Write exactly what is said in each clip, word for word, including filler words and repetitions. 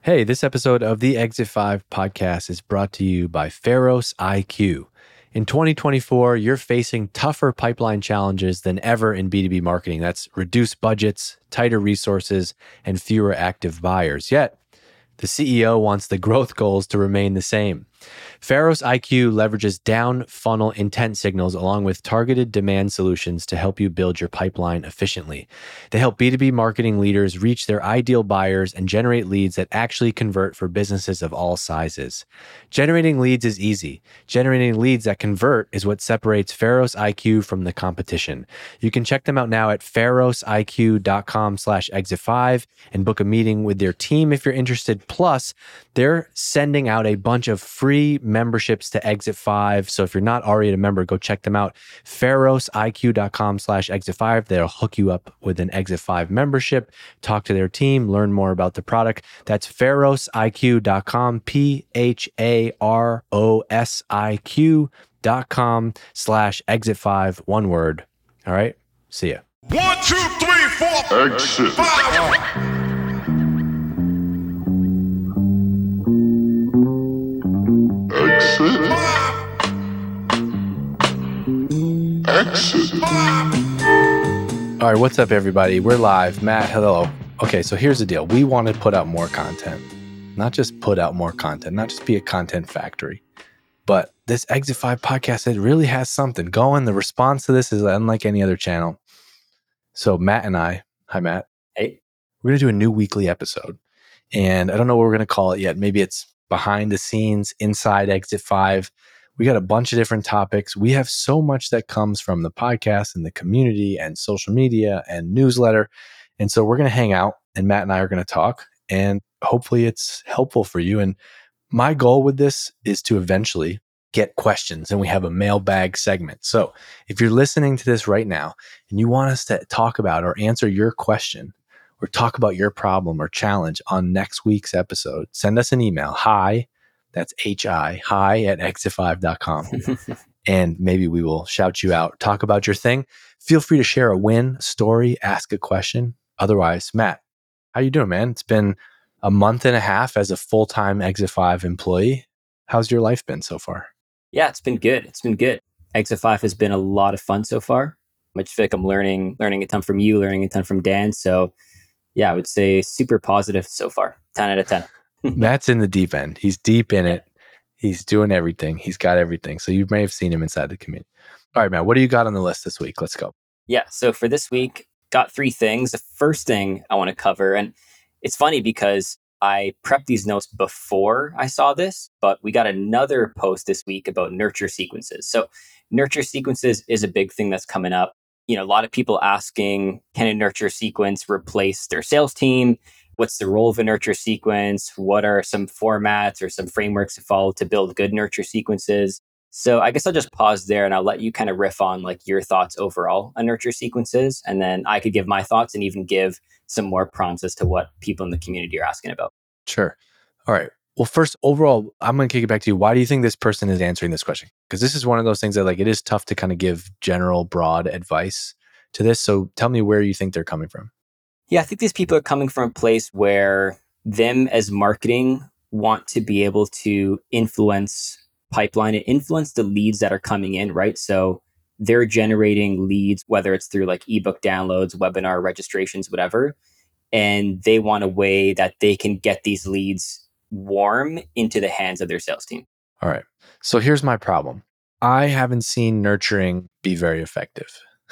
Hey, this episode of the Exit five podcast is brought to you by Pharos I Q. In twenty twenty-four, you're facing tougher pipeline challenges than ever in B two B marketing. That's reduced budgets, tighter resources, and fewer active buyers. Yet, the C E O wants the growth goals to remain the same. Pharos I Q leverages down funnel intent signals along with targeted demand solutions to help you build your pipeline efficiently. They help B two B marketing leaders reach their ideal buyers and generate leads that actually convert for businesses of all sizes. Generating leads is easy. Generating leads that convert is what separates Pharos I Q from the competition. You can check them out now at pharaosiq.com slash exit five and book a meeting with their team if you're interested. Plus, they're sending out a bunch of free memberships to Exit five. So if you're not already a member, go check them out. pharaosiq.com slash exit five. They'll hook you up with an Exit five membership. Talk to their team, learn more about the product. That's pharaosiq dot com, P H A R O S I Q dot com slash exit five. One word. All right. See ya. One, two, three, four, Exit. five. Exit. Exit. All right, what's up, everybody? We're live. Matt, hello. Okay, so here's the deal. We want to put out more content, not just put out more content, not just be a content factory, but this Exit five podcast, it really has something going. The response to this is unlike any other channel. So Matt and I, hi, Matt. Hey. We're going to do a new weekly episode, and I don't know what we're going to call it yet. Maybe it's behind the scenes, inside Exit five. We got a bunch of different topics. We have so much that comes from the podcast and the community and social media and newsletter. And so we're going to hang out and Matt and I are going to talk and hopefully it's helpful for you. And my goal with this is to eventually get questions and we have a mailbag segment. So if you're listening to this right now and you want us to talk about or answer your question or talk about your problem or challenge on next week's episode, send us an email. Hi, that's H I, hi at exit five dot com. And maybe we will shout you out, talk about your thing. Feel free to share a win, story, ask a question. Otherwise, Matt, how you doing, man? It's been a month and a half as a full-time Exit five employee. How's your life been so far? Yeah, it's been good. It's been good. Exit five has been a lot of fun so far. I just feel like I'm learning, learning a ton from you, learning a ton from Dan. So yeah, I would say super positive so far. ten out of ten. Matt's in the deep end. He's deep in it. He's doing everything. He's got everything. So you may have seen him inside the community. All right, Matt, what do you got on the list this week? Let's go. Yeah, so for this week, got three things. The first thing I want to cover, and it's funny because I prepped these notes before I saw this, but we got another post this week about nurture sequences. So nurture sequences is a big thing that's coming up. You know, a lot of people asking, can a nurture sequence replace their sales team? What's the role of a nurture sequence? What are some formats or some frameworks to follow to build good nurture sequences? So I guess I'll just pause there and I'll let you kind of riff on like your thoughts overall on nurture sequences. And then I could give my thoughts and even give some more prompts as to what people in the community are asking about. Sure. All right. Well, first, overall, I'm going to kick it back to you. Why do you think this person is answering this question? Because this is one of those things that like it is tough to kind of give general, broad advice to this. So tell me where you think they're coming from. Yeah, I think these people are coming from a place where them as marketing want to be able to influence pipeline and influence the leads that are coming in, right? So they're generating leads, whether it's through like ebook downloads, webinar registrations, whatever. And they want a way that they can get these leads warm into the hands of their sales team. All right. So here's my problem. I haven't seen nurturing be very effective.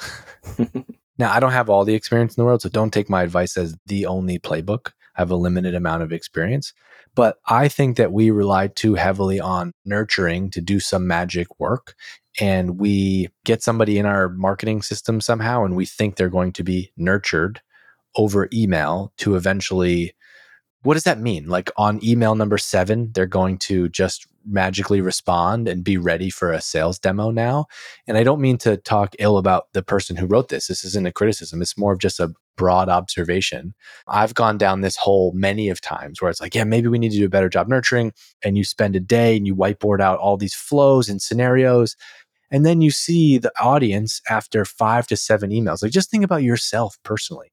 Now, I don't have all the experience in the world, so don't take my advice as the only playbook. I have a limited amount of experience. But I think that we rely too heavily on nurturing to do some magic work. And we get somebody in our marketing system somehow, and we think they're going to be nurtured over email to eventually, what does that mean? Like on email number seven, they're going to just magically respond and be ready for a sales demo now. And I don't mean to talk ill about the person who wrote this. This isn't a criticism. It's more of just a broad observation. I've gone down this hole many of times where it's like, yeah, maybe we need to do a better job nurturing. And you spend a day and you whiteboard out all these flows and scenarios. And then you see the audience after five to seven emails. Like just think about yourself personally.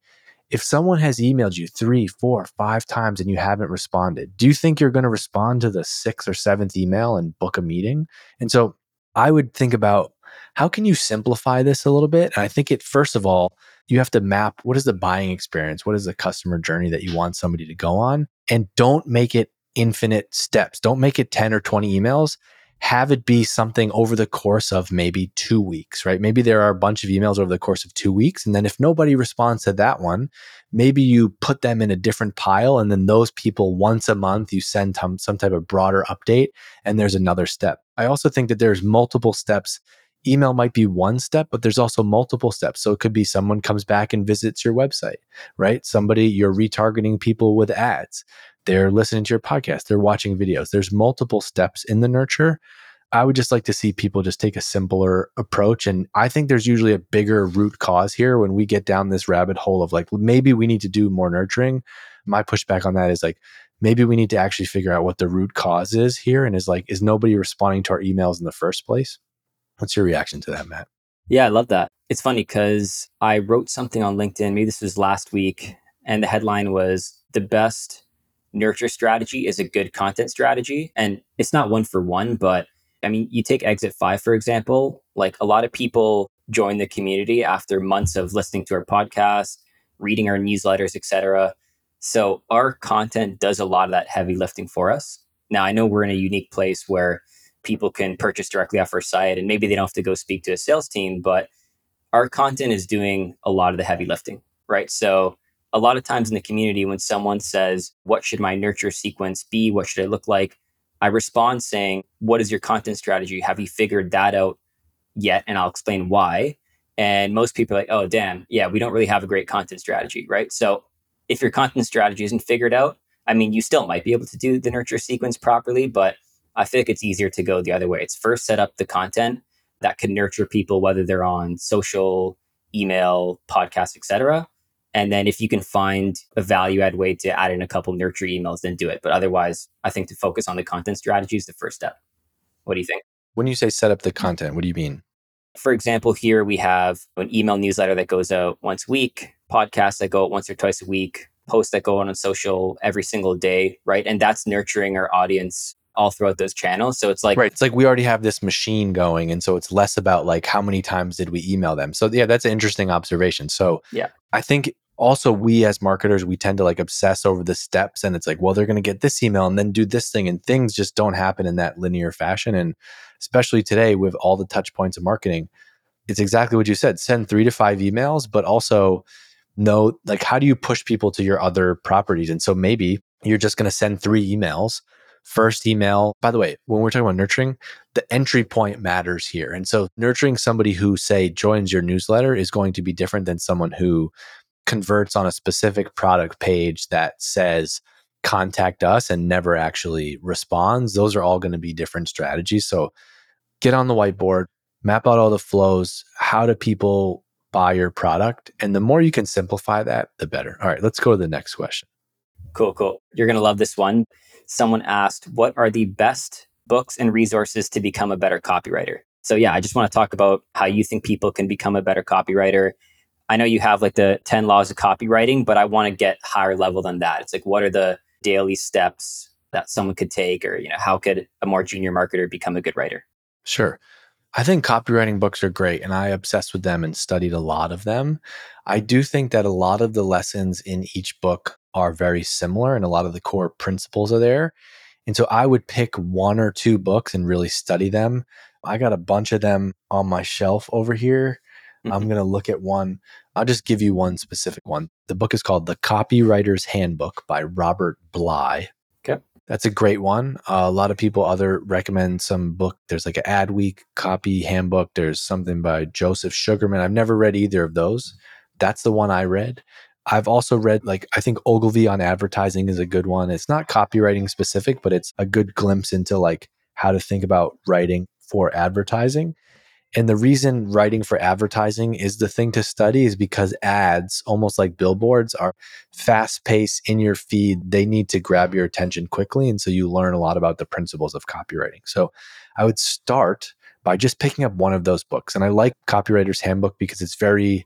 if someone has emailed you three, four, five times and you haven't responded, do you think you're going to respond to the sixth or seventh email and book a meeting? And so I would think about, how can you simplify this a little bit? And I think it, first of all, you have to map, what is the buying experience? What is the customer journey that you want somebody to go on? And don't make it infinite steps. Don't make it ten or twenty emails. Have it be something over the course of maybe two weeks, right? Maybe there are a bunch of emails over the course of two weeks. And then if nobody responds to that one, maybe you put them in a different pile. And then those people, once a month, you send some, some type of broader update, and there's another step. I also think that there's multiple steps. Email might be one step, but there's also multiple steps. So it could be someone comes back and visits your website, right? Somebody, you're retargeting people with ads. They're listening to your podcast. They're watching videos. There's multiple steps in the nurture. I would just like to see people just take a simpler approach. And I think there's usually a bigger root cause here when we get down this rabbit hole of like, well, maybe we need to do more nurturing. My pushback on that is like, maybe we need to actually figure out what the root cause is here. And is like, is nobody responding to our emails in the first place? What's your reaction to that, Matt? Yeah, I love that. It's funny because I wrote something on LinkedIn, maybe this was last week, and the headline was, the best nurture strategy is a good content strategy. And it's not one for one, but I mean, you take Exit five, for example, like a lot of people join the community after months of listening to our podcast, reading our newsletters, et cetera. So our content does a lot of that heavy lifting for us. Now, I know we're in a unique place where people can purchase directly off our site and maybe they don't have to go speak to a sales team, but our content is doing a lot of the heavy lifting, right? So a lot of times in the community, when someone says, what should my nurture sequence be? What should it look like? I respond saying, what is your content strategy? Have you figured that out yet? And I'll explain why. And most people are like, oh, damn, yeah, we don't really have a great content strategy, right? So if your content strategy isn't figured out, I mean, you still might be able to do the nurture sequence properly, but I feel like it's easier to go the other way. It's first set up the content that can nurture people, whether they're on social, email, podcast, et cetera. And then if you can find a value add way to add in a couple nurture emails, then do it. But otherwise, I think to focus on the content strategy is the first step. What do you think? When you say set up the content, what do you mean? For example, here we have an email newsletter that goes out once a week, podcasts that go out once or twice a week, posts that go out on social every single day, right? And that's nurturing our audience all throughout those channels. So it's like, right. It's like we already have this machine going. And so it's less about like, how many times did we email them? So yeah, that's an interesting observation. So yeah, I think also we as marketers, we tend to like obsess over the steps, and it's like, well, they're going to get this email and then do this thing, and things just don't happen in that linear fashion. And especially today with all the touch points of marketing, it's exactly what you said. Send three to five emails, but also know, like, how do you push people to your other properties? And so maybe you're just going to send three emails. First email, by the way, when we're talking about nurturing, the entry point matters here. And so nurturing somebody who, say, joins your newsletter is going to be different than someone who converts on a specific product page that says, contact us, and never actually responds. Those are all going to be different strategies. So get on the whiteboard, map out all the flows. How do people buy your product? And the more you can simplify that, the better. All right, let's go to the next question. Cool, cool. You're going to love this one. Someone asked, what are the best books and resources to become a better copywriter? So yeah, I just want to talk about how you think people can become a better copywriter. I know you have like the ten laws of copywriting, but I want to get higher level than that. It's like, what are the daily steps that someone could take, or, you know, how could a more junior marketer become a good writer? Sure. I think copywriting books are great, and I obsessed with them and studied a lot of them. I do think that a lot of the lessons in each book are very similar, and a lot of the core principles are there. And so I would pick one or two books and really study them. I got a bunch of them on my shelf over here. Mm-hmm. I'm going to look at one. I'll just give you one specific one. The book is called The Copywriter's Handbook by Robert Bly. Okay. That's a great one. Uh, a lot of people other recommend some book. There's like an Adweek copy handbook. There's something by Joseph Sugarman. I've never read either of those. That's the one I read. I've also read, like, I think Ogilvy on Advertising is a good one. It's not copywriting specific, but it's a good glimpse into like how to think about writing for advertising. And the reason writing for advertising is the thing to study is because ads, almost like billboards, are fast paced in your feed. They need to grab your attention quickly. And so you learn a lot about the principles of copywriting. So I would start by just picking up one of those books. And I like Copywriter's Handbook because it's very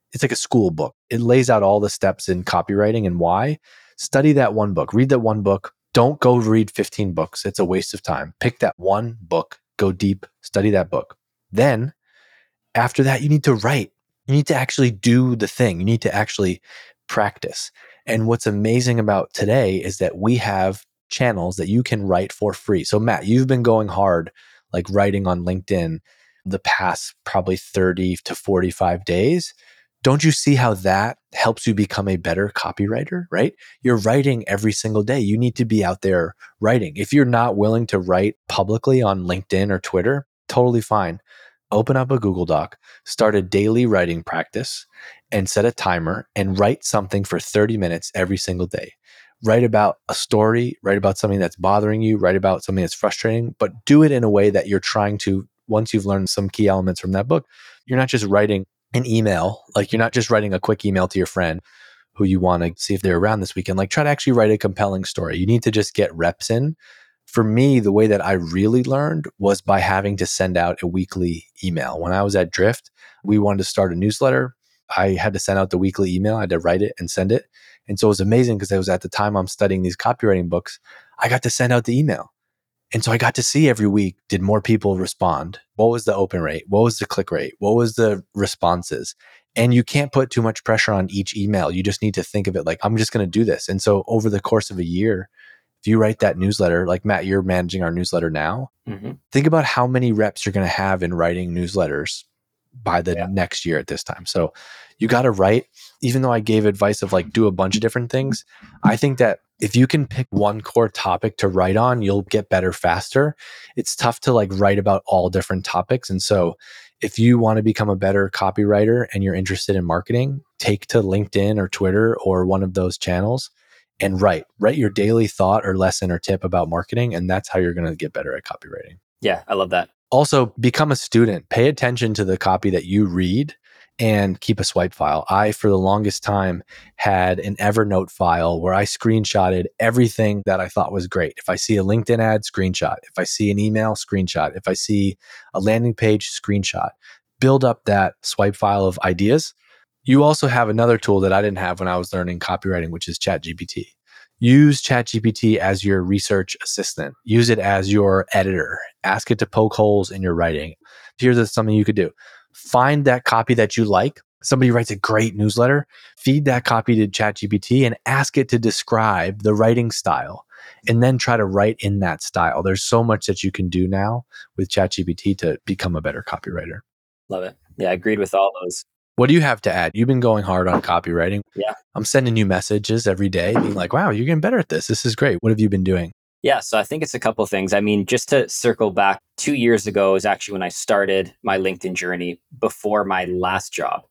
it's like a school book. It lays out all the steps in copywriting and why. Study that one book. Read that one book. Don't go read fifteen books. It's a waste of time. Pick that one book, go deep, study that book. Then after that, you need to write. You need to actually do the thing. You need to actually practice. And what's amazing about today is that we have channels that you can write for free. So Matt, you've been going hard, like writing on LinkedIn the past probably thirty to forty-five days. Don't you see how that helps you become a better copywriter, right? You're writing every single day. You need to be out there writing. If you're not willing to write publicly on LinkedIn or Twitter, totally fine. Open up a Google Doc, start a daily writing practice, and set a timer and write something for thirty minutes every single day. Write about a story, write about something that's bothering you, write about something that's frustrating, but do it in a way that you're trying to, once you've learned some key elements from that book, you're not just writing an email, like you're not just writing a quick email to your friend who you want to see if they're around this weekend. Like try to actually write a compelling story. You need to just get reps in. For me, the way that I really learned was by having to send out a weekly email. When I was at Drift, we wanted to start a newsletter. I had to send out the weekly email. I had to write it and send it. And so it was amazing because it was at the time I'm studying these copywriting books. I got to send out the email. And so I got to see every week, did more people respond? What was the open rate? What was the click rate? What was the responses? And you can't put too much pressure on each email. You just need to think of it like, I'm just going to do this. And so over the course of a year, if you write that newsletter, like Matt, you're managing our newsletter now, mm-hmm. think about how many reps you're going to have in writing newsletters by the yeah. next year at this time. So you got to write, even though I gave advice of like do a bunch of different things. I think that if you can pick one core topic to write on, you'll get better faster. It's tough to like write about all different topics. And so if you want to become a better copywriter and you're interested in marketing, take to LinkedIn or Twitter or one of those channels and write, write your daily thought or lesson or tip about marketing. And that's how you're going to get better at copywriting. Yeah, I love that. Also, become a student. Pay attention to the copy that you read and keep a swipe file. I, for the longest time, had an Evernote file where I screenshotted everything that I thought was great. If I see a LinkedIn ad, screenshot. If I see an email, screenshot. If I see a landing page, screenshot. Build up that swipe file of ideas. You also have another tool that I didn't have when I was learning copywriting, which is ChatGPT. Use ChatGPT as your research assistant. Use it as your editor. Ask it to poke holes in your writing. Here's something you could do. Find that copy that you like. Somebody writes a great newsletter. Feed that copy to ChatGPT and ask it to describe the writing style. And then try to write in that style. There's so much that you can do now with ChatGPT to become a better copywriter. Love it. Yeah, I agreed with all those. What do you have to add? You've been going hard on copywriting. Yeah. I'm sending you messages every day being like, wow, you're getting better at this. This is great. What have you been doing? Yeah, so I think it's a couple of things. I mean, just to circle back, two years ago is actually when I started my LinkedIn journey before my last job.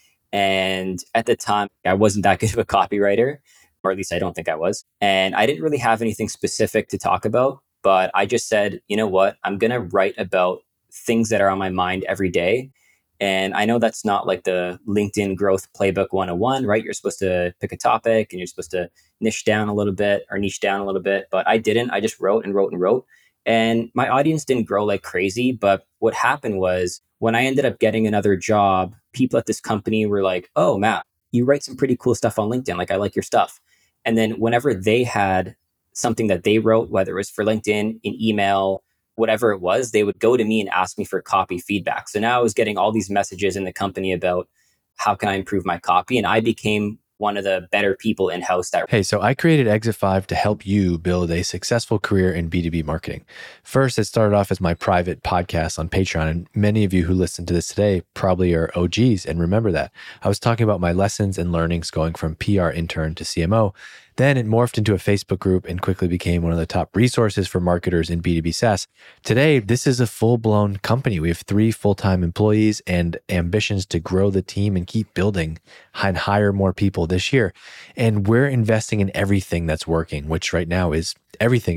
And at the time, I wasn't that good of a copywriter, or at least I don't think I was. And I didn't really have anything specific to talk about, but I just said, you know what, I'm going to write about things that are on my mind every day. And I know that's not like the LinkedIn growth playbook one oh one, right? You're supposed to pick a topic and you're supposed to niche down a little bit or niche down a little bit, but I didn't. I just wrote and wrote and wrote. And my audience didn't grow like crazy. But what happened was when I ended up getting another job, people at this company were like, oh, Matt, you write some pretty cool stuff on LinkedIn. Like, I like your stuff. And then whenever they had something that they wrote, whether it was for LinkedIn, an email, whatever it was, they would go to me and ask me for copy feedback. So now I was getting all these messages in the company about how can I improve my copy? And I became one of the better people in-house. That- hey, so I created Exit five to help you build a successful career in B two B marketing. First, it started off as my private podcast on Patreon. And many of you who listen to this today probably are O Gs and remember that. I was talking about my lessons and learnings going from P R intern to C M O. Then it morphed into a Facebook group and quickly became one of the top resources for marketers in B two B SaaS. Today, this is a full-blown company. We have three full-time employees and ambitions to grow the team and keep building and hire more people this year. And we're investing in everything that's working, which right now is everything. It's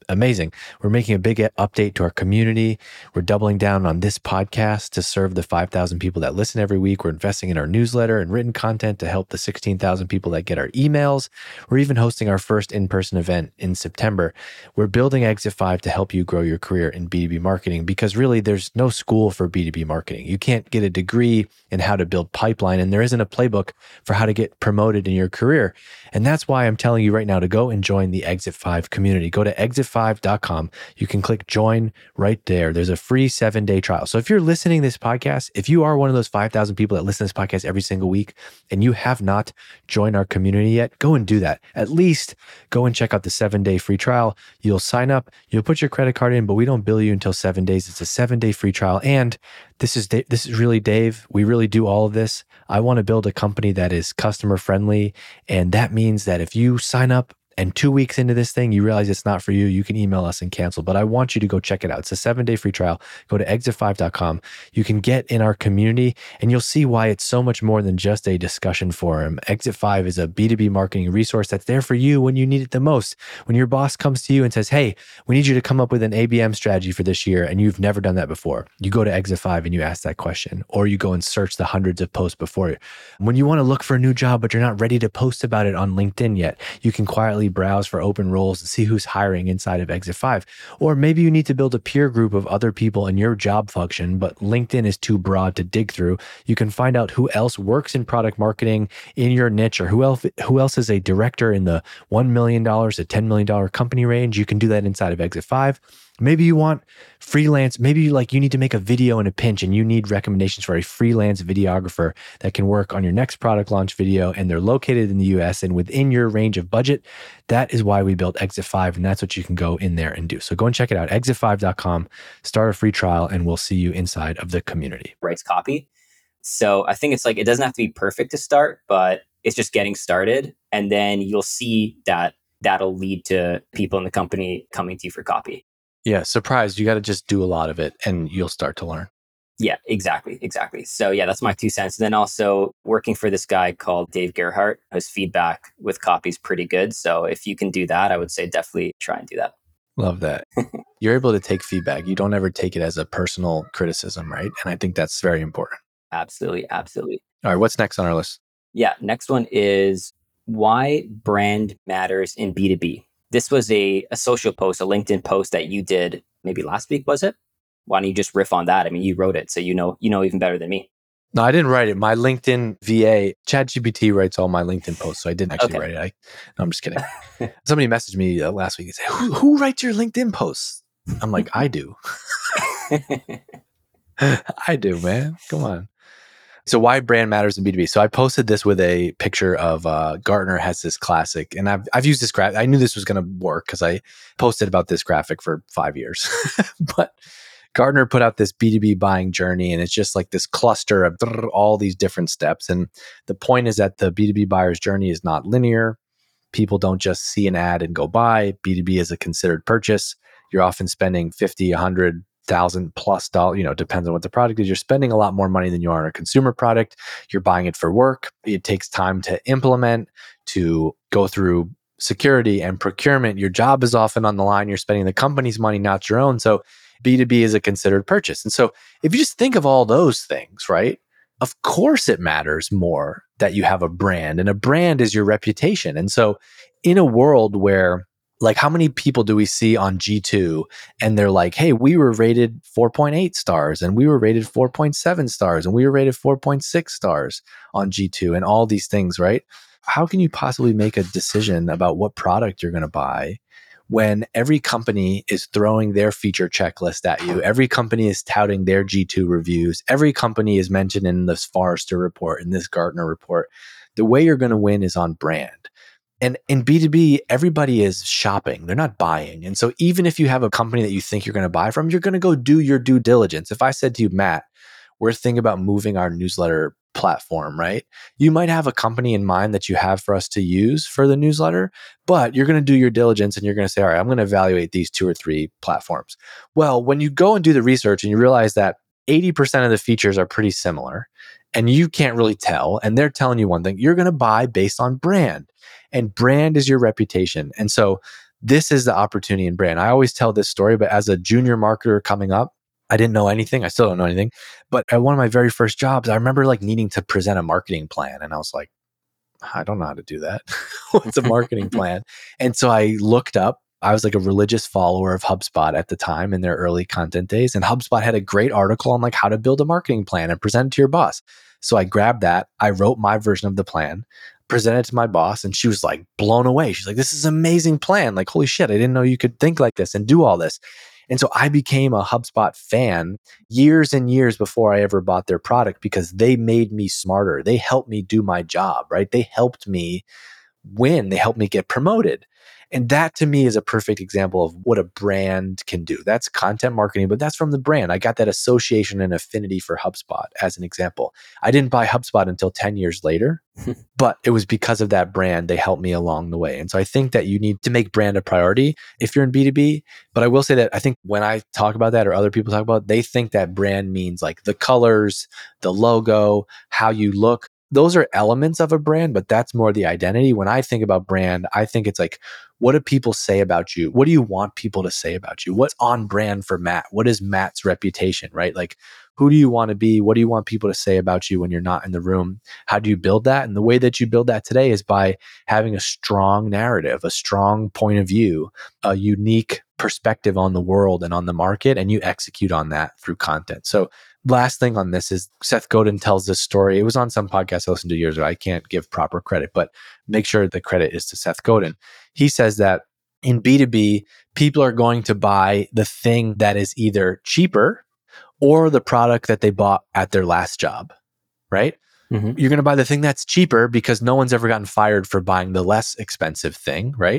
amazing. We're making a big update to our community. We're doubling down on this podcast to serve the five thousand people that listen every week. We're investing in our newsletter and written content to help the sixteen thousand people that get our emails. We're even hosting our first in-person event in September. We're building Exit five to help you grow your career in B two B marketing, because really there's no school for B two B marketing. You can't get a degree in how to build pipeline, and there isn't a playbook for how to get promoted in your career. And that's why I'm telling you right now to go and join the Exit five community. Go to exit five dot com. You can click join right there. There's a free seven-day trial. So if you're listening to this podcast, if you are one of those five thousand people that listen to this podcast every single week and you have not joined our community yet, go and do that. At least go and check out the seven-day free trial. You'll sign up, you'll put your credit card in, but we don't bill you until seven days. It's a seven-day free trial. And this is Dave, this is really Dave. We really do all of this. I want to build a company that is customer friendly. And that means that if you sign up and two weeks into this thing, you realize it's not for you, you can email us and cancel. But I want you to go check it out. It's a seven-day free trial. Go to exit five dot com. You can get in our community and you'll see why it's so much more than just a discussion forum. Exit five is a B two B marketing resource that's there for you when you need it the most. When your boss comes to you and says, hey, we need you to come up with an A B M strategy for this year, and you've never done that before, you go to Exit five and you ask that question, or you go and search the hundreds of posts before you. When you want to look for a new job, but you're not ready to post about it on LinkedIn yet, you can quietly browse for open roles and see who's hiring inside of Exit five. Or maybe you need to build a peer group of other people in your job function, but LinkedIn is too broad to dig through. You can find out who else works in product marketing in your niche, or who else who else is a director in the one million dollars to ten million dollars company range. You can do that inside of Exit five. Maybe you want freelance, maybe you like you need to make a video in a pinch and you need recommendations for a freelance videographer that can work on your next product launch video, and they're located in the U S and within your range of budget. That is why we built Exit five, and that's what you can go in there and do. So go and check it out, exit five dot com, start a free trial, and we'll see you inside of the community. Writes copy. So I think it's like, it doesn't have to be perfect to start, but it's just getting started. And then you'll see that that'll lead to people in the company coming to you for copy. Yeah, surprised. You got to just do a lot of it and you'll start to learn. Yeah, exactly. Exactly. So yeah, that's my two cents. And then also working for this guy called Dave Gerhardt, his feedback with copy is pretty good. So if you can do that, I would say definitely try and do that. Love that. You're able to take feedback. You don't ever take it as a personal criticism, right? And I think that's very important. Absolutely. Absolutely. All right, what's next on our list? Yeah, next one is why brand matters in B two B. This was a, a social post, a LinkedIn post that you did maybe last week, was it? Why don't you just riff on that? I mean, you wrote it, so you know you know even better than me. No, I didn't write it. My LinkedIn V A, ChatGPT writes all my LinkedIn posts, so I didn't actually okay. write it. I, no, I'm just kidding. Somebody messaged me uh, last week and said, who, who writes your LinkedIn posts? I'm like, I do. I do, man. Come on. So why brand matters in B two B? So I posted this with a picture of uh, Gartner has this classic, and I've I've used this graphic. I knew this was going to work because I posted about this graphic for five years. But Gartner put out this B two B buying journey, and it's just like this cluster of all these different steps. And the point is that the B two B buyer's journey is not linear. People don't just see an ad and go buy. B two B is a considered purchase. You're often spending fifty, one hundred thousand plus dollar, you know, depends on what the product is. You're spending a lot more money than you are on a consumer product. You're buying it for work. It takes time to implement, to go through security and procurement. Your job is often on the line. You're spending the company's money, not your own. So B two B is a considered purchase. And so if you just think of all those things, right? Of course it matters more that you have a brand, and a brand is your reputation. And so in a world where, like, how many people do we see on G two and they're like, hey, we were rated four point eight stars and we were rated four point seven stars and we were rated four point six stars on G two and all these things, right? How can you possibly make a decision about what product you're going to buy when every company is throwing their feature checklist at you? Every company is touting their G two reviews. Every company is mentioned in this Forrester report, in this Gartner report. The way you're going to win is on brand. And in B two B, everybody is shopping. They're not buying. And so even if you have a company that you think you're going to buy from, you're going to go do your due diligence. If I said to you, Matt, we're thinking about moving our newsletter platform, right? You might have a company in mind that you have for us to use for the newsletter, but you're going to do your diligence and you're going to say, all right, I'm going to evaluate these two or three platforms. Well, when you go and do the research and you realize that eighty percent of the features are pretty similar and you can't really tell, and they're telling you one thing, you're going to buy based on brand. And brand is your reputation. And so this is the opportunity in brand. I always tell this story, but as a junior marketer coming up, I didn't know anything. I still don't know anything. But at one of my very first jobs, I remember like needing to present a marketing plan. And I was like, I don't know how to do that. What's a marketing plan? And so I looked up, I was like a religious follower of HubSpot at the time in their early content days. And HubSpot had a great article on like how to build a marketing plan and present it to your boss. So I grabbed that. I wrote my version of the plan, presented it to my boss, and she was like blown away. She's like, this is an amazing plan. Like, holy shit, I didn't know you could think like this and do all this. And so I became a HubSpot fan years and years before I ever bought their product because they made me smarter. They helped me do my job, right? They helped me win. They helped me get promoted. And that to me is a perfect example of what a brand can do. That's content marketing, but that's from the brand. I got that association and affinity for HubSpot as an example. I didn't buy HubSpot until ten years later, but it was because of that brand. They helped me along the way. And so I think that you need to make brand a priority if you're in B two B. But I will say that I think when I talk about that or other people talk about it, they think that brand means like the colors, the logo, how you look. Those are elements of a brand, but that's more the identity. When I think about brand, I think it's like, what do people say about you? What do you want people to say about you? What's on brand for Matt? What is Matt's reputation, right? Like, who do you want to be? What do you want people to say about you when you're not in the room? How do you build that? And the way that you build that today is by having a strong narrative, a strong point of view, a unique perspective on the world and on the market, and you execute on that through content. So last thing on this is Seth Godin tells this story. It was on some podcast I listened to years ago. I can't give proper credit, but make sure the credit is to Seth Godin. He says that in B two B, people are going to buy the thing that is either cheaper or the product that they bought at their last job, right? Mm-hmm. You're going to buy the thing that's cheaper because no one's ever gotten fired for buying the less expensive thing, right?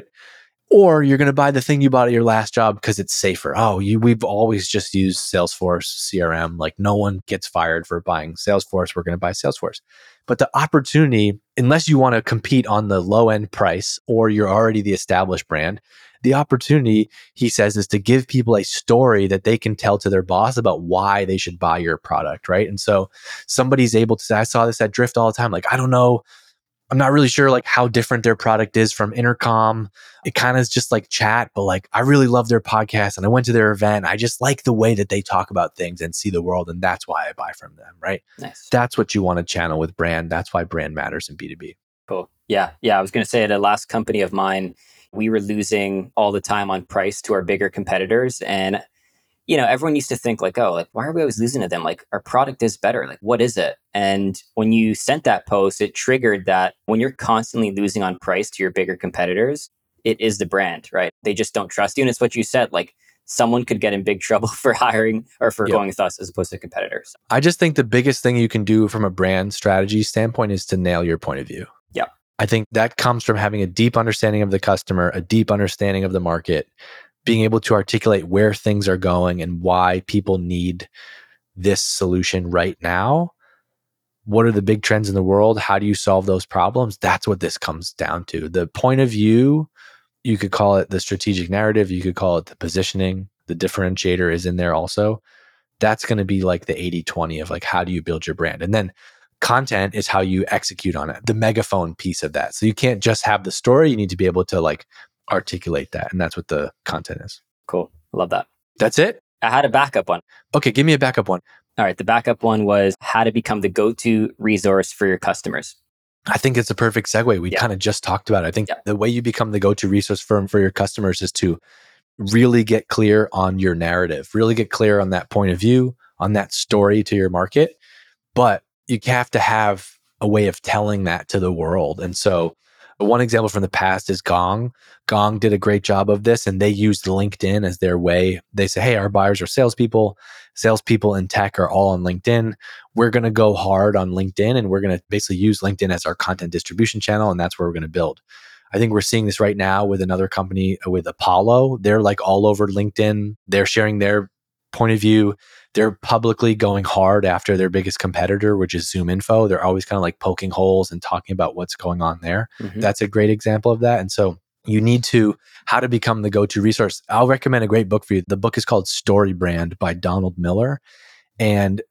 Or you're going to buy the thing you bought at your last job because it's safer. Oh, you, we've always just used Salesforce C R M. Like no one gets fired for buying Salesforce. We're going to buy Salesforce. But the opportunity, unless you want to compete on the low end price or you're already the established brand, the opportunity, he says, is to give people a story that they can tell to their boss about why they should buy your product, right? And so somebody's able to say, I saw this at Drift all the time. Like, I don't know. I'm not really sure like how different their product is from Intercom. It kind of is just like chat, but like I really love their podcast and I went to their event. I just like the way that they talk about things and see the world. And that's why I buy from them, right? Nice. That's what you want to channel with brand. That's why brand matters in B two B. Cool. Yeah. Yeah. I was going to say at the last company of mine, we were losing all the time on price to our bigger competitors. And you know, everyone used to think like, oh, like, why are we always losing to them? Like, our product is better. Like, what is it? And when you sent that post, it triggered that when you're constantly losing on price to your bigger competitors, it is the brand, right? They just don't trust you. And it's what you said, like, someone could get in big trouble for hiring or for yep. going with us as opposed to competitors. I just think the biggest thing you can do from a brand strategy standpoint is to nail your point of view. Yeah. I think that comes from having a deep understanding of the customer, a deep understanding of the market, being able to articulate where things are going and why people need this solution right now. What are the big trends in the world? How do you solve those problems? That's what this comes down to. The point of view, you could call it the strategic narrative. You could call it the positioning. The differentiator is in there also. That's going to be like the eighty twenty of like, how do you build your brand? And then content is how you execute on it, the megaphone piece of that. So you can't just have the story. You need to be able to like articulate that. And that's what the content is. Cool. Love that. That's it? I had a backup one. Okay. Give me a backup one. All right. The backup one was how to become the go-to resource for your customers. I think it's a perfect segue. We yeah. kind of just talked about it. I think yeah. the way you become the go-to resource firm for your customers is to really get clear on your narrative, really get clear on that point of view, on that story to your market. But you have to have a way of telling that to the world. And so one example from the past is Gong. Gong did a great job of this, and they used LinkedIn as their way. They say, hey, our buyers are salespeople. Salespeople in tech are all on LinkedIn. We're going to go hard on LinkedIn, and we're going to basically use LinkedIn as our content distribution channel, and that's where we're going to build. I think we're seeing this right now with another company, with Apollo. They're like all over LinkedIn. They're sharing their point of view. They're publicly going hard after their biggest competitor, which is ZoomInfo. They're always kind of like poking holes and talking about what's going on there. Mm-hmm. That's a great example of that. And so you need to, how to become the go-to resource. I'll recommend a great book for you. The book is called Story Brand by Donald Miller. And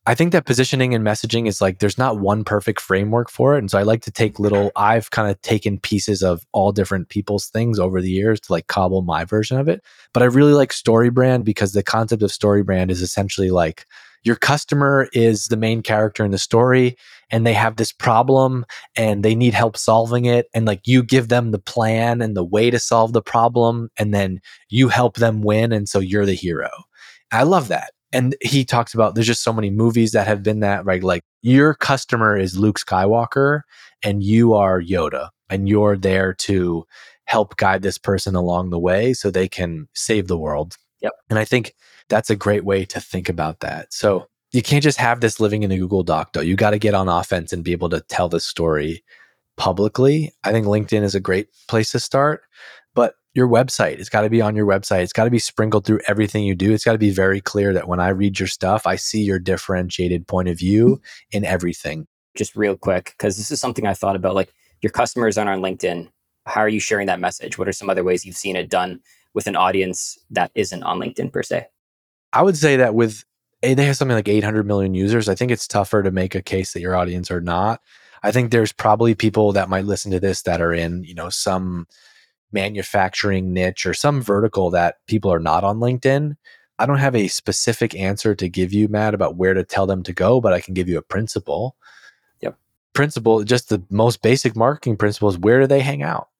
I think that positioning and messaging is like, there's not one perfect framework for it. And so I like to take little, I've kind of taken pieces of all different people's things over the years to like cobble my version of it. But I really like StoryBrand because the concept of StoryBrand is essentially like your customer is the main character in the story and they have this problem and they need help solving it. And like you give them the plan and the way to solve the problem and then you help them win. And so you're the hero. I love that. And he talks about, there's just so many movies that have been that, right? Like your customer is Luke Skywalker and you are Yoda and you're there to help guide this person along the way so they can save the world. Yep. And I think that's a great way to think about that. So you can't just have this living in a Google Doc though. You got to get on offense and be able to tell the story publicly. I think LinkedIn is a great place to start, but your website, it's got to be on your website. It's got to be sprinkled through everything you do. It's got to be very clear that when I read your stuff, I see your differentiated point of view in everything. Just real quick, because this is something I thought about, like your customers aren't on LinkedIn. How are you sharing that message? What are some other ways you've seen it done with an audience that isn't on LinkedIn per se? I would say that with, they have something like eight hundred million users. I think it's tougher to make a case that your audience are not. I think there's probably people that might listen to this that are in, you know, some manufacturing niche or some vertical that people are not on LinkedIn. I don't have a specific answer to give you, Matt, about where to tell them to go, but I can give you a principle. Yep. Principle, just the most basic marketing principle is where do they hang out?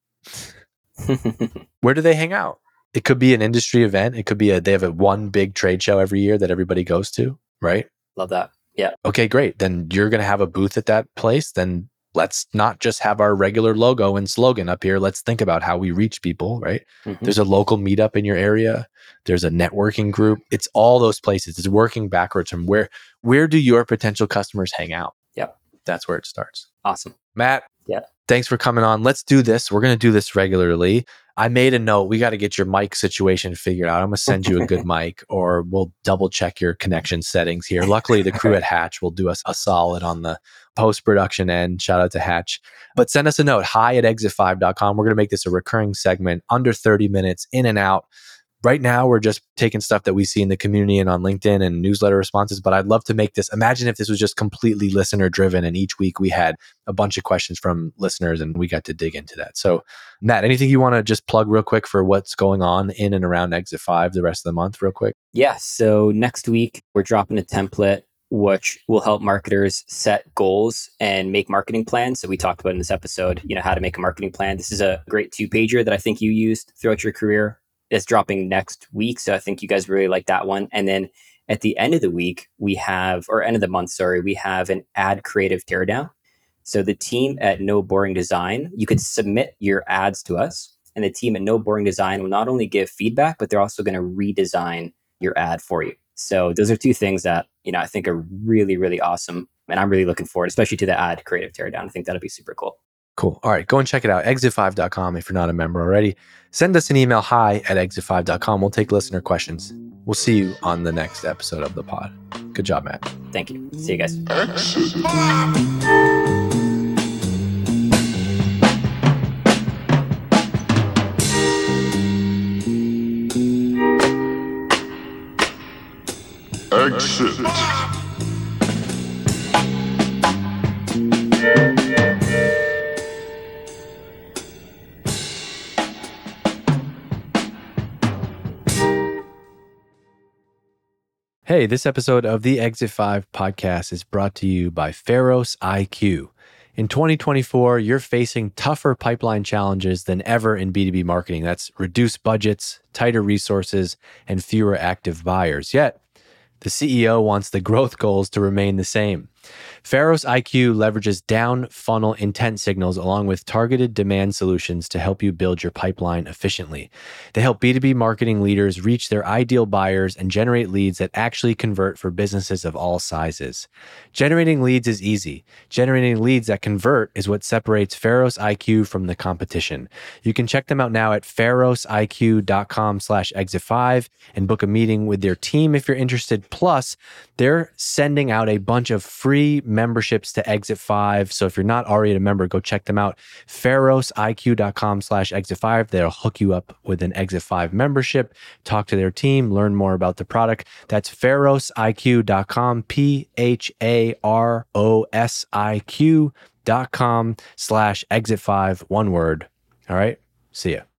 Where do they hang out? It could be an industry event. It could be a, they have a one big trade show every year that everybody goes to, right? Love that. Yeah. Okay, great. Then you're going to have a booth at that place. Then let's not just have our regular logo and slogan up here. Let's think about how we reach people, right? Mm-hmm. There's a local meetup in your area. There's a networking group. It's all those places. It's working backwards from where, where do your potential customers hang out? Yep. That's where it starts. Awesome. Matt, yeah. Thanks for coming on. Let's do this. We're going to do this regularly. I made a note. We got to get your mic situation figured out. I'm going to send you a good mic or we'll double check your connection settings here. Luckily, the crew at Hatch will do us a solid on the post-production end. Shout out to Hatch. But send us a note, hi at exit five dot com. We're going to make this a recurring segment, under thirty minutes, in and out. Right now, we're just taking stuff that we see in the community and on LinkedIn and newsletter responses, but I'd love to make this, imagine if this was just completely listener driven and each week we had a bunch of questions from listeners and we got to dig into that. So Matt, anything you want to just plug real quick for what's going on in and around Exit five the rest of the month real quick? Yeah, so next week we're dropping a template which will help marketers set goals and make marketing plans. So we talked about in this episode, you know, how to make a marketing plan. This is a great two-pager that I think you used throughout your career. It's dropping next week. So I think you guys really like that one. And then at the end of the week, we have, or end of the month, sorry, we have an ad creative teardown. So the team at No Boring Design, you could submit your ads to us. And the team at No Boring Design will not only give feedback, but they're also going to redesign your ad for you. So those are two things that, you know, I think are really, really awesome. And I'm really looking forward, especially to the ad creative teardown. I think that'll be super cool. Cool. All right. Go and check it out. exit five dot com if you're not a member already. Send us an email, hi at exit five dot com. We'll take listener questions. We'll see you on the next episode of the pod. Good job, Matt. Thank you. See you guys. Exit five. Exit. Hey, this episode of the Exit five podcast is brought to you by Pharos I Q. In twenty twenty-four, you're facing tougher pipeline challenges than ever in B two B marketing. That's reduced budgets, tighter resources, and fewer active buyers. Yet, the C E O wants the growth goals to remain the same. Pharos I Q leverages down funnel intent signals along with targeted demand solutions to help you build your pipeline efficiently. They help B two B marketing leaders reach their ideal buyers and generate leads that actually convert for businesses of all sizes. Generating leads is easy. Generating leads that convert is what separates Pharos I Q from the competition. You can check them out now at pharos I Q dot com slash exit five and book a meeting with their team if you're interested. Plus, they're sending out a bunch of free free memberships to Exit five. So if you're not already a member, go check them out. pharosiq.com slash exit five. They'll hook you up with an Exit five membership, talk to their team, learn more about the product. That's pharosiq.com, P H A R O S I Q dot com slash exit five, one word. All right. See ya.